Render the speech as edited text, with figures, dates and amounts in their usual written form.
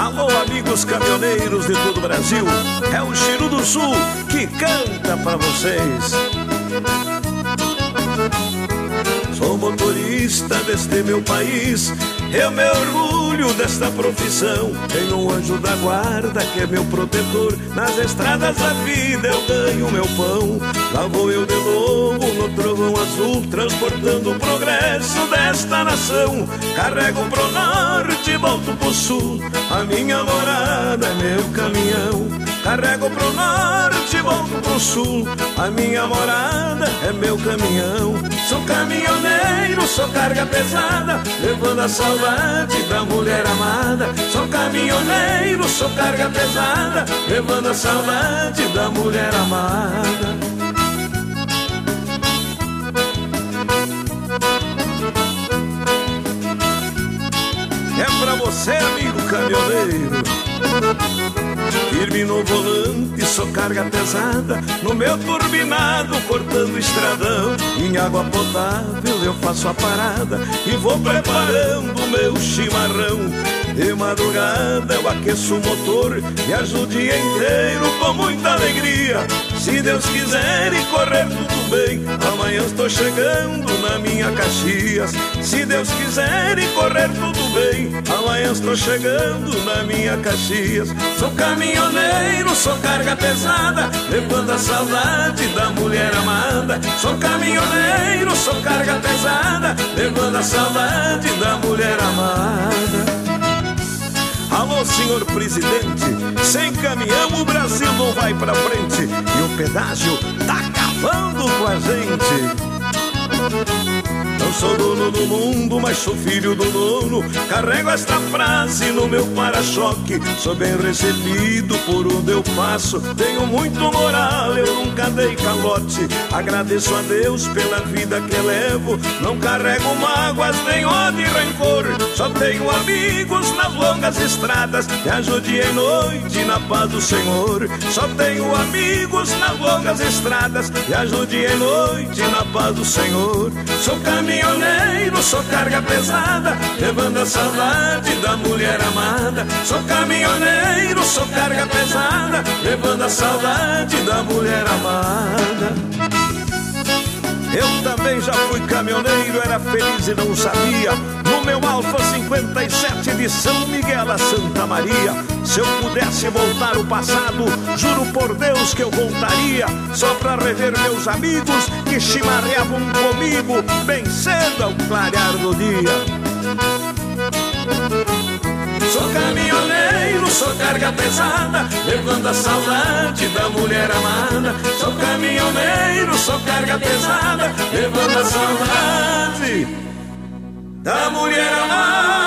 Alô, amigos caminhoneiros de todo o Brasil, é o Chiru do Sul que canta pra vocês. Sou motorista deste meu país, eu me orgulho desta profissão. Tenho um anjo da guarda que é meu protetor. Nas estradas da vida eu ganho meu pão. Lá vou eu de novo no trovão azul, transportando o progresso desta nação. Carrego pro norte e volto pro sul, a minha morada é meu caminhão. Carrego pro norte e volto pro sul, a minha morada é meu caminhão. Sou caminhoneiro, sou carga pesada, levando a saudade da mulher amada. Sou caminhoneiro, sou carga pesada, levando a saudade da mulher amada. É pra você, amigo caminhoneiro. Firme no volante, sou carga pesada, no meu turbinado cortando estradão. Em água potável eu faço a parada e vou preparando o meu chimarrão. De madrugada eu aqueço o motor, viajo o dia inteiro com muita alegria. Se Deus quiser e correr tudo bem, amanhã estou chegando na minha Caxias. Se Deus quiser e correr tudo bem, amanhã estou chegando na minha Caxias. Sou caminhoneiro, sou carga pesada, levando a saudade da mulher amada. Sou caminhoneiro, sou carga pesada, levando a saudade da mulher amada. Alô, senhor presidente, sem caminhão o Brasil não vai pra frente e o pedágio tá acabando com a gente. Não sou dono do mundo, mas sou filho do dono. Carrego esta frase no meu para-choque. Sou bem recebido por onde eu passo. Tenho muito moral, eu nunca dei calote. Agradeço a Deus pela vida que levo. Não carrego mágoas, nem ódio e rancor. Só tenho amigos nas longas estradas. Viajo dia e noite na paz do Senhor. Só tenho amigos nas longas estradas. Viajo dia e noite na paz do Senhor. Sou caminhoneiro, sou carga pesada, levando a saudade da mulher amada. Sou caminhoneiro, sou carga pesada, levando a saudade da mulher amada. Eu também já fui caminhoneiro, era feliz e não sabia. No meu Alfa 57 de São Miguel a Santa Maria. Se eu pudesse voltar o passado, juro por Deus que eu voltaria, só pra rever meus amigos que chimarreavam comigo bem cedo ao clarear do dia. Sou caminhoneiro, sou carga pesada, levando a saudade da mulher amada. Sou caminhoneiro, sou carga pesada, levando a saudade da mulher amada.